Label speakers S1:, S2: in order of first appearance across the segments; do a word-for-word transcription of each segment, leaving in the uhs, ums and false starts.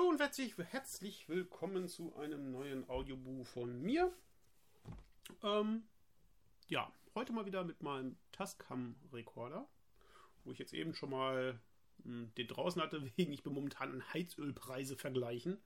S1: Hallo und herzlich, herzlich willkommen zu einem neuen Audiobuch von mir. Ähm, ja, heute mal wieder mit meinem Tascam-Rekorder, wo ich jetzt eben schon mal mh, den draußen hatte, wegen ich bin momentan an Heizölpreise vergleichen.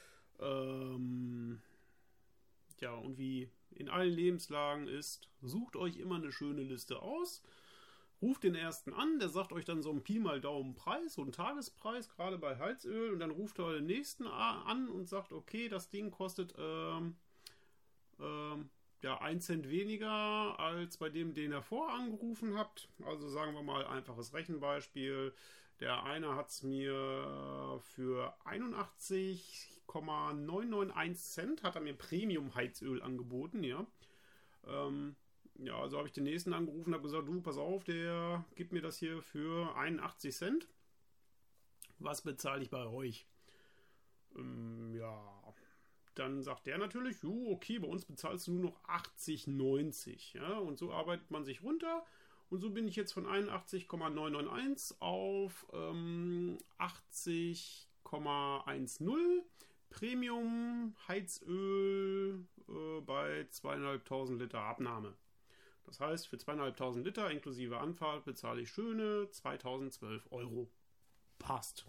S1: Ähm, ja, und wie in allen Lebenslagen ist, sucht euch immer eine schöne Liste aus. Ruft den ersten an, der sagt euch dann so einen Pi mal Daumen Preis, so einen Tagespreis, gerade bei Heizöl. Und dann ruft er den nächsten an und sagt, okay, das Ding kostet ähm, ähm, ja, ein Cent weniger als bei dem, den ihr vorher angerufen habt. Also sagen wir mal einfaches Rechenbeispiel. Der eine hat es mir für einundachtzig Komma neunhunderteinundneunzig Cent, hat er mir Premium-Heizöl angeboten, ja. Ähm, Ja, also habe ich den nächsten angerufen und habe gesagt, du, pass auf, der gibt mir das hier für einundachtzig Cent. Was bezahle ich bei euch? Ähm, ja, dann sagt der natürlich, jo, okay, bei uns bezahlst du nur noch achtzig neunzig. Ja, und so arbeitet man sich runter. Und so bin ich jetzt von einundachtzig Komma neunhunderteinundneunzig auf ähm, achtzig Komma zehn Premium Heizöl äh, bei zweieinhalbtausend Liter Abnahme. Das heißt, für zweieinhalbtausend Liter inklusive Anfahrt bezahle ich schöne zweitausendzwölf Euro. Passt.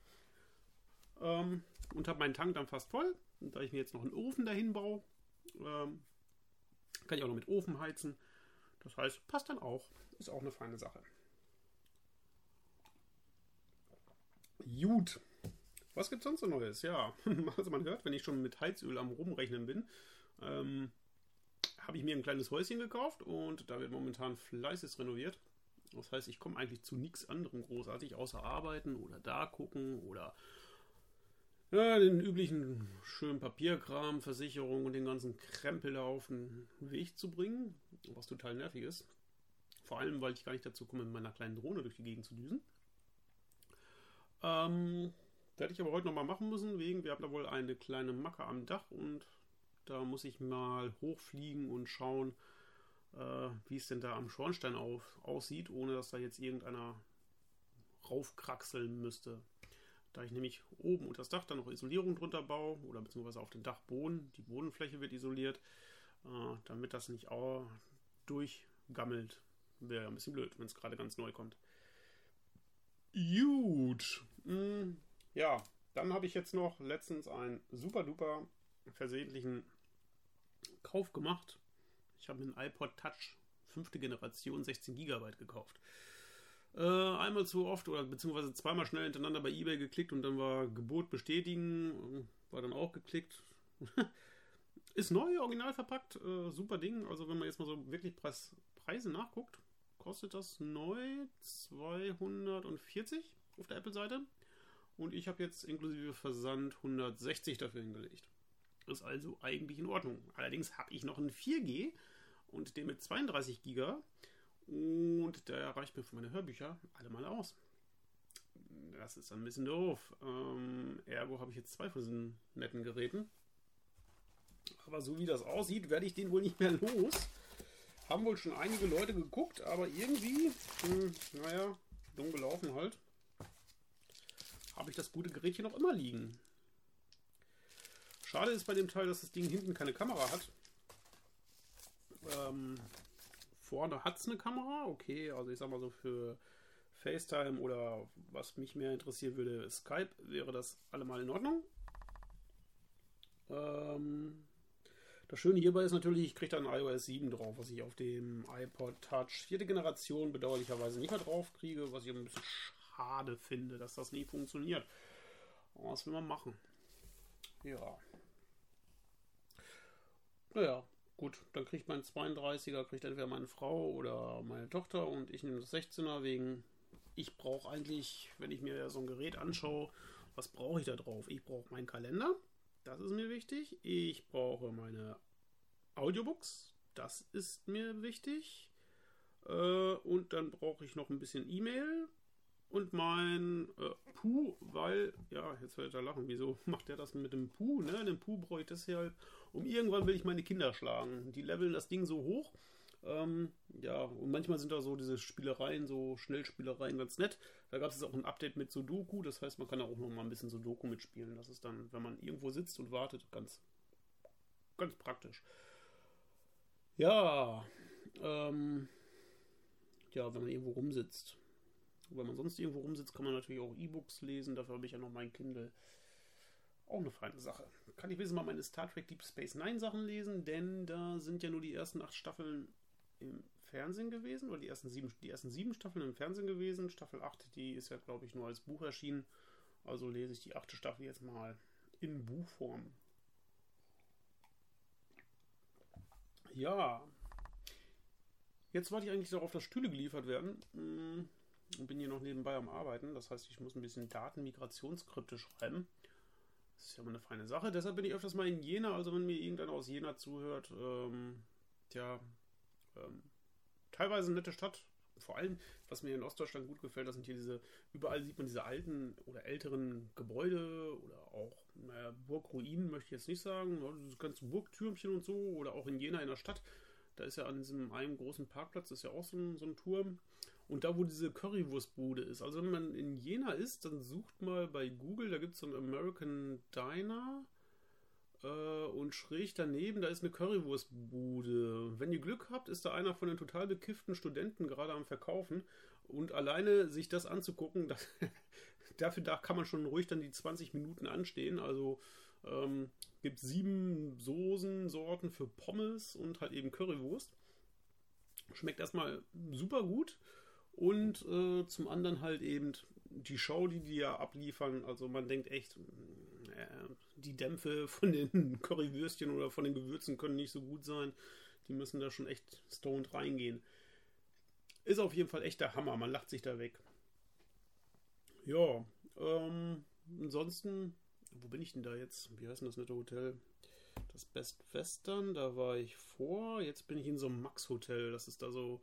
S1: Ähm, und habe meinen Tank dann fast voll. Und da ich mir jetzt noch einen Ofen dahin baue, ähm, kann ich auch noch mit Ofen heizen. Das heißt, passt dann auch. Ist auch eine feine Sache. Gut. Was gibt es sonst so Neues? Ja, also man hört, wenn ich schon mit Heizöl am Rumrechnen bin, ähm, habe ich mir ein kleines Häuschen gekauft und da wird momentan fleißig renoviert. Das heißt, ich komme eigentlich zu nichts anderem großartig, außer arbeiten oder da gucken oder ja, den üblichen schönen Papierkram, Versicherung und den ganzen Krempel da auf den Weg zu bringen, was total nervig ist. Vor allem, weil ich gar nicht dazu komme, mit meiner kleinen Drohne durch die Gegend zu düsen. Ähm, werde ich aber heute nochmal machen müssen, wegen wir haben da wohl eine kleine Macke am Dach und da muss ich mal hochfliegen und schauen, äh, wie es denn da am Schornstein auf, aussieht, ohne dass da jetzt irgendeiner raufkraxeln müsste. Da ich nämlich oben unter das Dach dann noch Isolierung drunter baue oder beziehungsweise auf den Dachboden, die Bodenfläche wird isoliert, äh, damit das nicht auch durchgammelt. Wäre ein bisschen blöd, wenn es gerade ganz neu kommt. Gut. Mm, ja, dann habe ich jetzt noch letztens einen super duper versehentlichen Kauf gemacht. Ich habe mir einen iPod Touch fünfte Generation sechzehn Gigabyte gekauft. Äh, einmal zu oft oder beziehungsweise zweimal schnell hintereinander bei eBay geklickt und dann war Gebot bestätigen, war dann auch geklickt. Ist neu, original verpackt, äh, super Ding. Also wenn man jetzt mal so wirklich Preis, Preise nachguckt, kostet das neu zweihundertvierzig auf der Apple-Seite. Und ich habe jetzt inklusive Versand hundertsechzig dafür hingelegt. Ist also eigentlich in Ordnung. Allerdings habe ich noch einen vier G und den mit zweiunddreißig Giga und der reicht mir für meine Hörbücher alle mal aus. Das ist ein bisschen doof. Ähm, ergo habe ich jetzt zwei von diesen netten Geräten. Aber so wie das aussieht, werde ich den wohl nicht mehr los. Haben wohl schon einige Leute geguckt, aber irgendwie, mh, naja, dumm gelaufen halt, habe ich das gute Gerätchen noch immer liegen. Schade ist bei dem Teil, dass das Ding hinten keine Kamera hat. Ähm, vorne hat es eine Kamera, okay, also ich sag mal so für FaceTime oder was mich mehr interessieren würde, Skype, wäre das allemal in Ordnung. Ähm, das Schöne hierbei ist natürlich, ich kriege da ein i O S sieben drauf, was ich auf dem iPod Touch vierte Generation bedauerlicherweise nicht mehr drauf kriege, was ich ein bisschen schade finde, dass das nie funktioniert. Aber was will man machen? Ja. Naja, gut, dann kriegt mein zweiunddreißiger, kriegt entweder meine Frau oder meine Tochter und ich nehme das sechzehner wegen, ich brauche eigentlich, wenn ich mir so ein Gerät anschaue, was brauche ich da drauf? Ich brauche meinen Kalender, das ist mir wichtig. Ich brauche meine Audiobooks, das ist mir wichtig. Äh, und dann brauche ich noch ein bisschen E-Mail. Und mein äh, Puh, weil, ja, jetzt werdet ihr lachen, wieso macht der das mit dem Puh, ne? Den Puh brauche ich deshalb, um irgendwann will ich meine Kinder schlagen. Die leveln das Ding so hoch. Ähm, ja, und manchmal sind da so diese Spielereien, so Schnellspielereien ganz nett. Da gab es jetzt auch ein Update mit Sudoku, das heißt, man kann da auch noch mal ein bisschen Sudoku mitspielen. Das ist dann, wenn man irgendwo sitzt und wartet, ganz, ganz praktisch. Ja, ähm, ja, wenn man irgendwo rumsitzt. Wenn man sonst irgendwo rumsitzt, kann man natürlich auch E-Books lesen. Dafür habe ich ja noch mein Kindle. Auch eine feine Sache. Kann ich wenigstens mal meine Star Trek Deep Space Nine Sachen lesen, denn da sind ja nur die ersten acht Staffeln im Fernsehen gewesen, oder die ersten sieben, die ersten sieben Staffeln im Fernsehen gewesen. Staffel acht, die ist ja, glaube ich, nur als Buch erschienen. Also lese ich die achte Staffel jetzt mal in Buchform. Ja. Jetzt warte ich eigentlich darauf, dass Stühle geliefert werden. Und bin hier noch nebenbei am Arbeiten. Das heißt, ich muss ein bisschen Datenmigrationsskripte schreiben. Das ist ja mal eine feine Sache. Deshalb bin ich öfters mal in Jena. Also wenn mir irgendeiner aus Jena zuhört, ähm, tja, ähm, teilweise eine nette Stadt. Vor allem, was mir in Ostdeutschland gut gefällt, das sind hier diese, überall sieht man diese alten oder älteren Gebäude oder auch, naja, Burgruinen möchte ich jetzt nicht sagen, diese ganzen Burgtürmchen und so, oder auch in Jena in der Stadt. Da ist ja an diesem einen großen Parkplatz, ist ja auch so ein, so ein Turm. Und da, wo diese Currywurstbude ist. Also wenn man in Jena ist, dann sucht mal bei Google, da gibt es so einen American Diner. Äh, und schräg daneben, da ist eine Currywurstbude. Wenn ihr Glück habt, ist da einer von den total bekifften Studenten gerade am Verkaufen. Und alleine sich das anzugucken, das, dafür da kann man schon ruhig dann die zwanzig Minuten anstehen. Also ähm, gibt sieben Soßensorten für Pommes und halt eben Currywurst. Schmeckt erstmal super gut. Und äh, zum anderen halt eben die Show, die die ja abliefern. Also man denkt echt, äh, die Dämpfe von den Currywürstchen oder von den Gewürzen können nicht so gut sein. Die müssen da schon echt stoned reingehen. Ist auf jeden Fall echt der Hammer. Man lacht sich da weg. Ja, ähm, ansonsten, wo bin ich denn da jetzt? Wie heißt denn das nette Hotel? Das Best Western, da war ich vor. Jetzt bin ich in so einem Max-Hotel. Das ist da so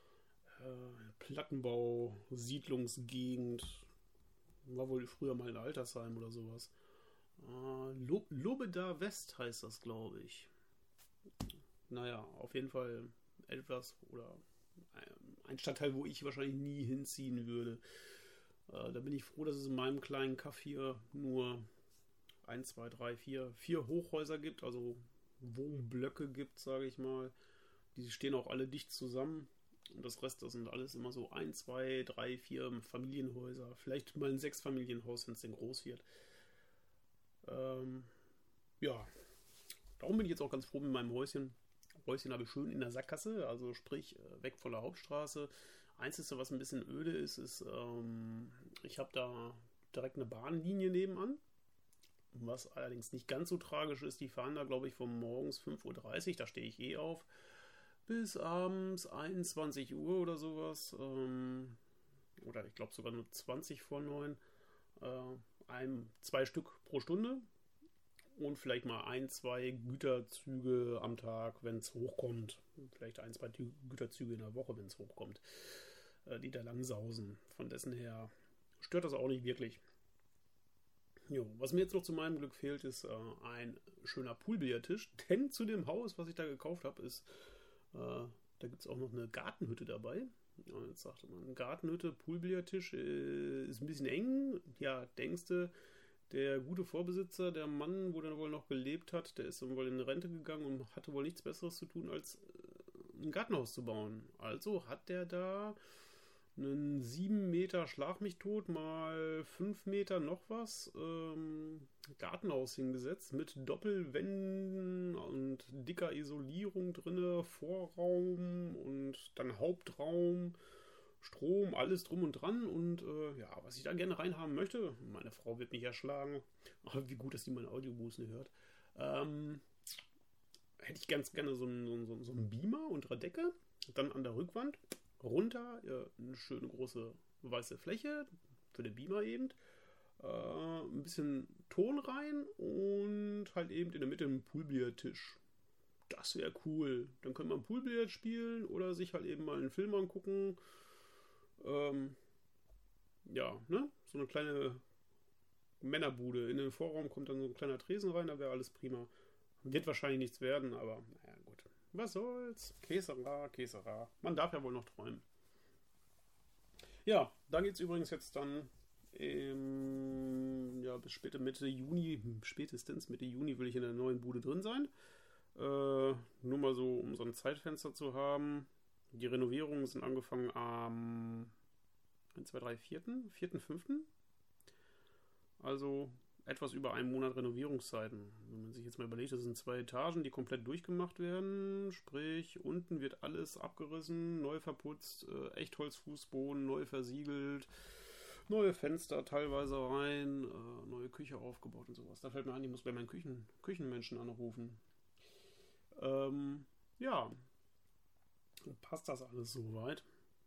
S1: Plattenbau, Siedlungsgegend. War wohl früher mal ein Altersheim oder sowas. Äh, Lobeda West heißt das, glaube ich. Naja, auf jeden Fall etwas oder ein Stadtteil, wo ich wahrscheinlich nie hinziehen würde. Äh, da bin ich froh, dass es in meinem kleinen Kaff hier nur eins, zwei, drei, vier, vier Hochhäuser gibt, also Wohnblöcke gibt, sage ich mal. Die stehen auch alle dicht zusammen. Und das Rest, das sind alles immer so ein, zwei, drei, vier Familienhäuser. Vielleicht mal ein Sechsfamilienhaus, wenn es denn groß wird. Ähm, ja, darum bin ich jetzt auch ganz froh mit meinem Häuschen. Häuschen habe ich schön in der Sackgasse, also sprich weg von der Hauptstraße. Einzige, was ein bisschen öde ist, ist, ähm, ich habe da direkt eine Bahnlinie nebenan. Was allerdings nicht ganz so tragisch ist, die fahren da, glaube ich, von morgens fünf Uhr dreißig, da stehe ich eh auf, bis abends einundzwanzig Uhr oder sowas. Ähm, oder ich glaube sogar nur zwanzig vor neun. Äh, ein, zwei Stück pro Stunde. Und vielleicht mal ein, zwei Güterzüge am Tag, wenn es hochkommt. Vielleicht ein, zwei Güterzüge in der Woche, wenn es hochkommt. Äh, die da lang sausen. Von dessen her stört das auch nicht wirklich. Jo, was mir jetzt noch zu meinem Glück fehlt, ist äh, ein schöner Poolbillardtisch. Denn zu dem Haus, was ich da gekauft habe, ist äh, da gibt es auch noch eine Gartenhütte dabei. Und jetzt sagte man, Gartenhütte, Poolbillardtisch äh, ist ein bisschen eng. Ja, denkste, der gute Vorbesitzer, der Mann, wo der wohl noch gelebt hat, der ist dann wohl in Rente gegangen und hatte wohl nichts Besseres zu tun, als äh, ein Gartenhaus zu bauen. Also hat der da einen sieben Meter Schlag mich tot mal fünf Meter noch was ähm, Gartenhaus hingesetzt mit Doppelwänden und dicker Isolierung drinne, Vorraum und dann Hauptraum, Strom, alles drum und dran. Und äh, ja, was ich da gerne reinhaben möchte, meine Frau wird mich erschlagen, aber wie gut, dass die meine Audiobußen hört, ähm, hätte ich ganz gerne so einen, so, so einen Beamer unter der Decke, dann an der Rückwand runter, ja, eine schöne große weiße Fläche für den Beamer eben, äh, ein bisschen Ton rein und halt eben in der Mitte ein Poolbillardtisch. Das wäre cool. Dann könnte man Poolbillard spielen oder sich halt eben mal einen Film angucken. Ähm, ja, ne? So eine kleine Männerbude. In den Vorraum kommt dann so ein kleiner Tresen rein, da wäre alles prima. Wird wahrscheinlich nichts werden, aber naja, gut. Was soll's? Käsera, Käsera. Man darf ja wohl noch träumen. Ja, da geht es übrigens jetzt dann im, ja, bis späte Mitte Juni, spätestens Mitte Juni will ich in der neuen Bude drin sein. Äh, nur mal so, um so ein Zeitfenster zu haben. Die Renovierungen sind angefangen am eins, zwei, drei, vierten vierten fünften Also etwas über einen Monat Renovierungszeiten. Wenn man sich jetzt mal überlegt, das sind zwei Etagen, die komplett durchgemacht werden. Sprich, unten wird alles abgerissen, neu verputzt, äh, Echtholzfußboden, neu versiegelt, neue Fenster teilweise rein, äh, neue Küche aufgebaut und sowas. Da fällt mir an, ich muss bei meinen Küchen, Küchenmenschen anrufen. Ähm, ja, passt das alles soweit?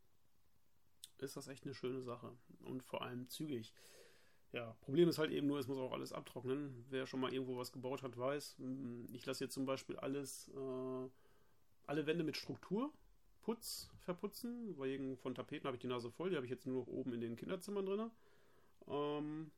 S1: Ist das echt eine schöne Sache. Und vor allem zügig. Ja, Problem ist halt eben nur, es muss auch alles abtrocknen. Wer schon mal irgendwo was gebaut hat, weiß, ich lasse jetzt zum Beispiel alles, äh, alle Wände mit Strukturputz verputzen. Wegen von Tapeten habe ich die Nase voll, die habe ich jetzt nur noch oben in den Kinderzimmern drin. Ähm,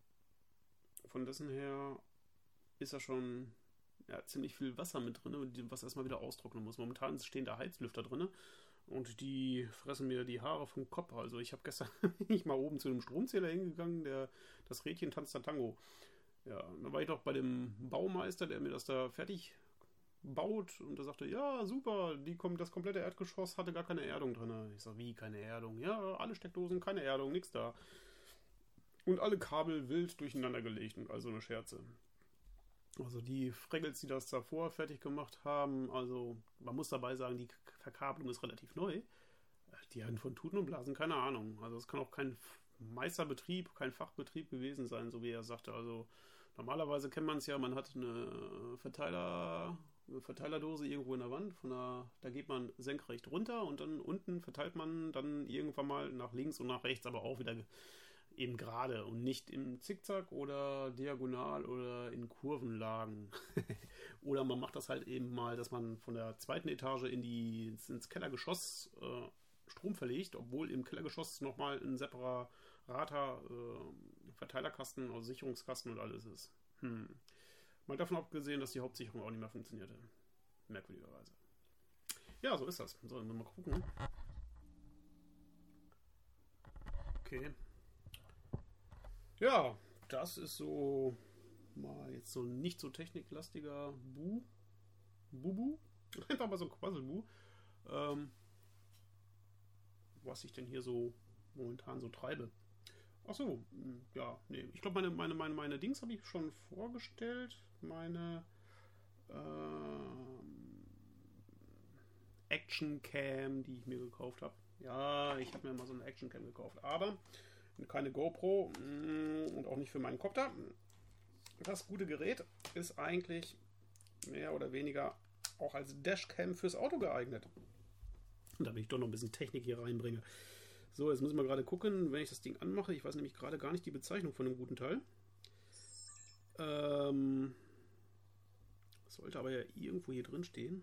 S1: von dessen her ist da schon ja, ziemlich viel Wasser mit drin, was erstmal wieder austrocknen muss. Momentan stehen da Heizlüfter drin. Und die fressen mir die Haare vom Kopf. Also ich habe gestern bin ich mal oben zu dem Stromzähler hingegangen, der das Rädchen tanzt da Tango. Ja, dann war ich doch bei dem Baumeister, der mir das da fertig baut. Und der sagte, ja, super, die kommt, das komplette Erdgeschoss hatte gar keine Erdung drin. Ich sage, wie, keine Erdung? Ja, alle Steckdosen, keine Erdung, nix da. Und alle Kabel wild durcheinander gelegt und also eine Scherze. Also die Fraggles, die das davor fertig gemacht haben, also man muss dabei sagen, die Verkabelung ist relativ neu. Die hatten von Tuten und Blasen keine Ahnung. Also es kann auch kein Meisterbetrieb, kein Fachbetrieb gewesen sein, so wie er sagte. Also normalerweise kennt man es ja, man hat eine Verteiler, eine Verteilerdose irgendwo in der Wand, von der, da geht man senkrecht runter und dann unten verteilt man dann irgendwann mal nach links und nach rechts, aber auch wieder eben gerade und nicht im Zickzack oder diagonal oder in Kurvenlagen. Oder man macht das halt eben mal, dass man von der zweiten Etage in die, ins Kellergeschoss äh, Strom verlegt, obwohl im Kellergeschoss nochmal ein separater äh, Verteilerkasten, also Sicherungskasten und alles ist. Hm. Mal davon abgesehen, dass die Hauptsicherung auch nicht mehr funktionierte. Merkwürdigerweise. Ja, so ist das. So, dann mal gucken. Okay. Ja, das ist so mal jetzt so ein nicht so techniklastiger Bu. Bubu. Einfach mal so ein Quasselbu. Ähm, was ich denn hier so momentan so treibe. Achso, ja, nee. Ich glaube, meine, meine, meine, meine Dings habe ich schon vorgestellt. Meine ähm, Action Cam, die ich mir gekauft habe. Ja, ich habe mir mal so eine Action Cam gekauft. Aber keine GoPro und auch nicht für meinen Copter. Das gute Gerät ist eigentlich mehr oder weniger auch als Dashcam fürs Auto geeignet. Und da will ich doch noch ein bisschen Technik hier reinbringe. So, jetzt müssen wir gerade gucken, wenn ich das Ding anmache. Ich weiß nämlich gerade gar nicht die Bezeichnung von dem guten Teil. Ähm, sollte aber ja irgendwo hier drin stehen.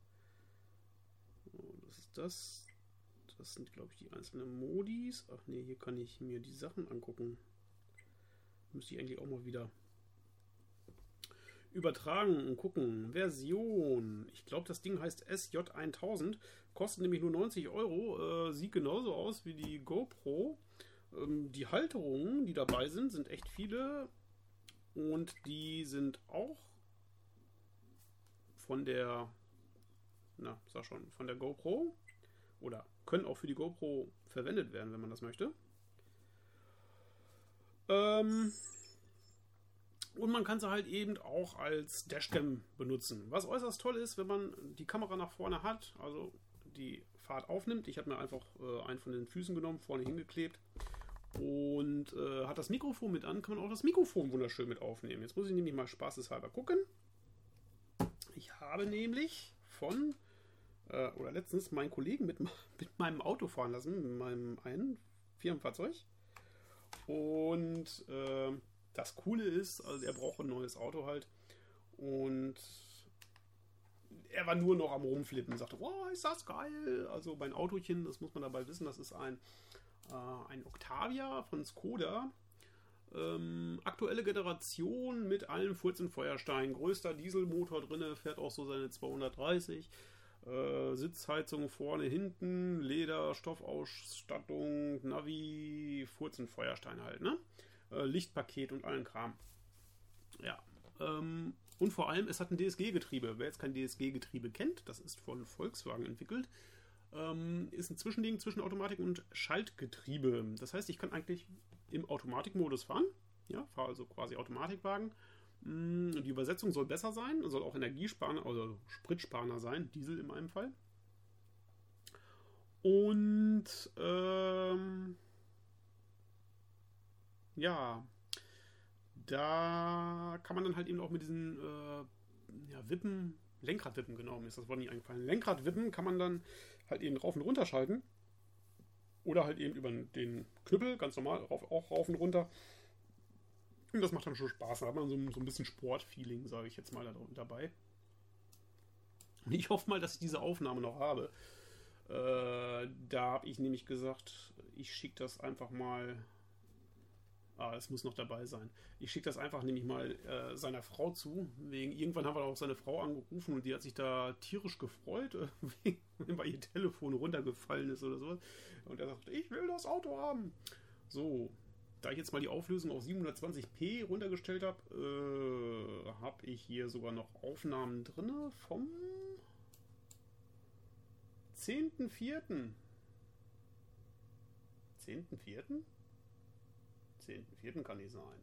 S1: So, das ist das. Das sind, glaube ich, die einzelnen Modis. Ach nee, hier kann ich mir die Sachen angucken. Müsste ich eigentlich auch mal wieder übertragen und gucken. Version. Ich glaube, das Ding heißt S J tausend. Kostet nämlich nur neunzig Euro. Äh, sieht genauso aus wie die GoPro. Ähm, die Halterungen, die dabei sind, sind echt viele. Und die sind auch von der, na, sag schon, von der GoPro. Oder können auch für die GoPro verwendet werden, wenn man das möchte. Ähm und man kann sie halt eben auch als Dashcam benutzen. Was äußerst toll ist, wenn man die Kamera nach vorne hat, also die Fahrt aufnimmt. Ich habe mir einfach äh, einen von den Füßen genommen, vorne hingeklebt. Und äh, hat das Mikrofon mit an, kann man auch das Mikrofon wunderschön mit aufnehmen. Jetzt muss ich nämlich mal spaßeshalber gucken. Ich habe nämlich von oder letztens meinen Kollegen mit, mit meinem Auto fahren lassen, mit meinem einen Firmenfahrzeug. Und äh, das Coole ist, also er braucht ein neues Auto halt. Und er war nur noch am Rumflippen und sagte, wow, ist das geil. Also mein Autochen, das muss man dabei wissen, das ist ein, äh, ein Octavia von Skoda. Ähm, aktuelle Generation mit allen Furz und Feuerstein. Größter Dieselmotor drin, fährt auch so seine zweihundertdreißig. Äh, Sitzheizung vorne, hinten, Leder, Stoffausstattung, Navi, Furzen, Feuerstein halt, ne? Äh, Lichtpaket und allen Kram. Ja. Ähm, und vor allem, es hat ein D S G-Getriebe. Wer jetzt kein D S G-Getriebe kennt, das ist von Volkswagen entwickelt, ähm, ist ein Zwischending zwischen Automatik und Schaltgetriebe. Das heißt, ich kann eigentlich im Automatikmodus fahren. Ja, fahre also quasi Automatikwagen. Die Übersetzung soll besser sein, soll auch energiesparender, also spritsparender sein, Diesel in meinem Fall. Und ähm, ja, da kann man dann halt eben auch mit diesen äh, ja, Wippen, Lenkradwippen, genau, mir ist das Wort nicht eingefallen. Lenkradwippen kann man dann halt eben rauf und runter schalten. Oder halt eben über den Knüppel, ganz normal, rauf, auch rauf und runter. Und das macht dann schon Spaß. Da hat man so, so ein bisschen Sportfeeling, sage ich jetzt mal, da, dabei. Und ich hoffe mal, dass ich diese Aufnahme noch habe. Äh, da habe ich nämlich gesagt, ich schicke das einfach mal. Ah, es muss noch dabei sein. Ich schicke das einfach nämlich mal äh, seiner Frau zu. Wegen, irgendwann haben wir auch seine Frau angerufen und die hat sich da tierisch gefreut, äh, weil ihr Telefon runtergefallen ist oder so. Und er sagt, ich will das Auto haben. So. Da ich jetzt mal die Auflösung auf siebenhundertzwanzig p runtergestellt habe, äh, habe ich hier sogar noch Aufnahmen drin vom zehnten vierten zehnten vierten zehnten vierten kann nicht sein.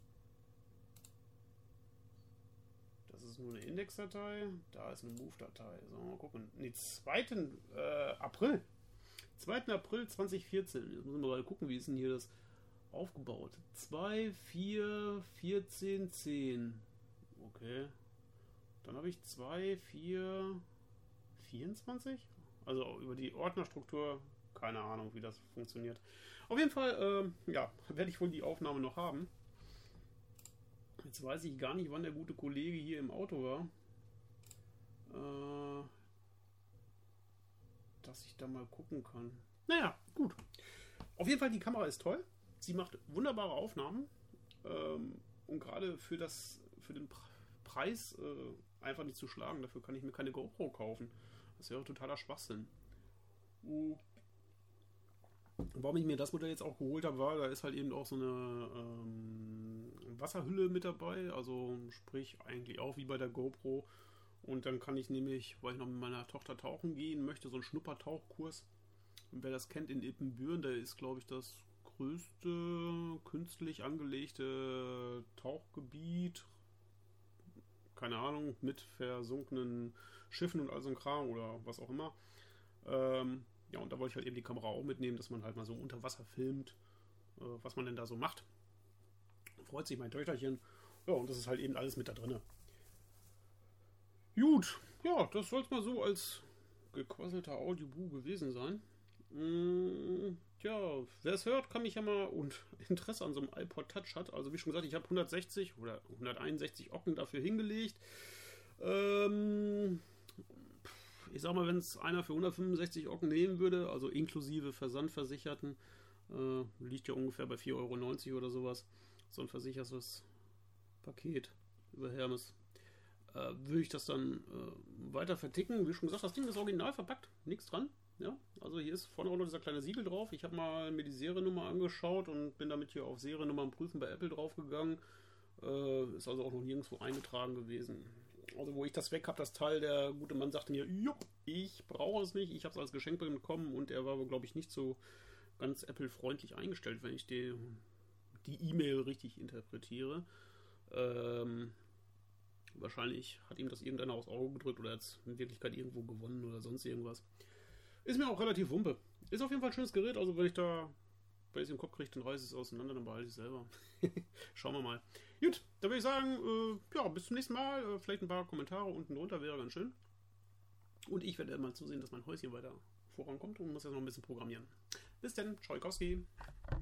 S1: Das ist nur eine Indexdatei, da ist eine Move-Datei. So, mal gucken. Nee, zweiten Äh, April. zweiten April zweitausendvierzehn. Jetzt müssen wir mal gucken, wie ist denn hier das aufgebaut. zwei, vier, vierzehn, zehn. Okay. Dann habe ich zwei, vier, vierundzwanzig. Also über die Ordnerstruktur, keine Ahnung, wie das funktioniert. Auf jeden Fall, äh, ja, werde ich wohl die Aufnahme noch haben. Jetzt weiß ich gar nicht, wann der gute Kollege hier im Auto war. Äh, dass ich da mal gucken kann. Naja, gut. Auf jeden Fall, die Kamera ist toll. Sie macht wunderbare Aufnahmen ähm, und gerade für, das, für den Preis äh, einfach nicht zu schlagen. Dafür kann ich mir keine GoPro kaufen. Das wäre totaler Schwachsinn. Uh. Warum ich mir das Modell jetzt auch geholt habe, war, da ist halt eben auch so eine ähm, Wasserhülle mit dabei. Also sprich eigentlich auch wie bei der GoPro. Und dann kann ich nämlich, weil ich noch mit meiner Tochter tauchen gehen möchte, so einen Schnuppertauchkurs. Und wer das kennt in Ippenbüren, der ist glaube ich das größte künstlich angelegte Tauchgebiet, keine Ahnung, mit versunkenen Schiffen und all so ein Kram oder was auch immer. Ähm, ja, und da wollte ich halt eben die Kamera auch mitnehmen, dass man halt mal so unter Wasser filmt, äh, was man denn da so macht. Freut sich mein Töchterchen. Ja, und das ist halt eben alles mit da drin. Gut, ja, das soll es mal so als gequasselter Audioboo gewesen sein. Mmh. Ja, wer es hört, kann mich ja mal und Interesse an so einem iPod Touch hat. Also wie schon gesagt, ich habe hundertsechzig oder hunderteinundsechzig Ocken dafür hingelegt. Ähm, ich sag mal, wenn es einer für hundertfünfundsechzig Ocken nehmen würde, also inklusive Versandversicherten, äh, liegt ja ungefähr bei vier Euro neunzig oder sowas. So ein versichertes Paket über Hermes. Äh, würde ich das dann äh, weiter verticken. Wie schon gesagt, das Ding ist original verpackt, nichts dran. Ja, also hier ist vorne auch noch dieser kleine Siegel drauf. Ich habe mal mir die Seriennummer angeschaut und bin damit hier auf Seriennummern prüfen bei Apple draufgegangen. Äh, ist also auch noch nirgendwo eingetragen gewesen. Also wo ich das weg habe, das Teil, der gute Mann sagte mir, jupp, ich brauche es nicht. Ich habe es als Geschenk bekommen und er war aber, glaube ich, nicht so ganz Apple-freundlich eingestellt, wenn ich die die E-Mail richtig interpretiere. Ähm, wahrscheinlich hat ihm das irgendeiner aufs Auge gedrückt oder hat es in Wirklichkeit irgendwo gewonnen oder sonst irgendwas. Ist mir auch relativ wumpe. Ist auf jeden Fall ein schönes Gerät, also wenn ich da, wenn ich es im Kopf kriege, dann reiße ich es auseinander, dann behalte ich es selber. Schauen wir mal. Gut, dann würde ich sagen, äh, ja, bis zum nächsten Mal. Äh, vielleicht ein paar Kommentare unten drunter, wäre ganz schön. Und ich werde mal zusehen, dass mein Häuschen weiter vorankommt und muss jetzt noch ein bisschen programmieren. Bis dann, Tschaikowski.